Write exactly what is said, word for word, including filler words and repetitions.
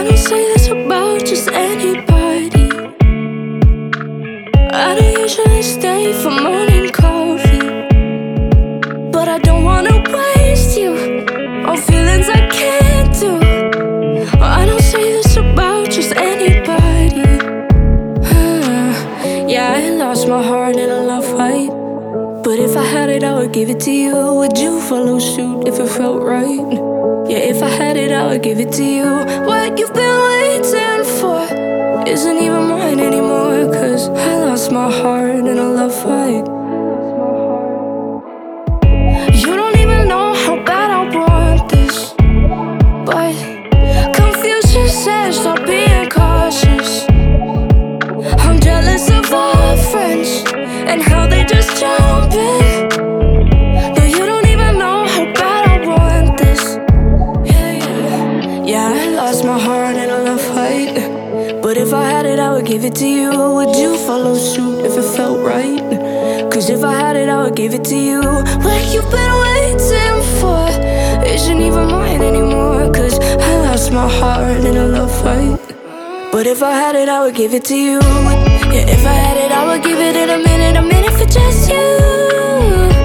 I don't say this about just anybody. I don't usually stay for morning coffee, but I don't wanna waste you on feelings I can't do. I don't say this about just anybody. Yeah, I lost my heart in a love fight, but if I had it, I would give it to you. Would you follow suit if it felt right? Yeah, if I had it, I would give it to you. What you've been waiting for isn't even mine anymore, 'cause I lost my heart in a love fight. You don't even know how bad I want this, but confusion says stop being cautious. I'm jealous of our friends and how they just jump in. No, you don't even know how bad I want this. Yeah, yeah. Yeah, I lost my heart in a love fight, but if I had it, I would give it to you. Would you follow suit if it felt right? 'Cause if I had it, I would give it to you. What you've been waiting for isn't even mine anymore, 'cause I lost my heart in a love fight. But if I had it, I would give it to you. Yeah, if I had it, I would give it in a minute, a minute for just you.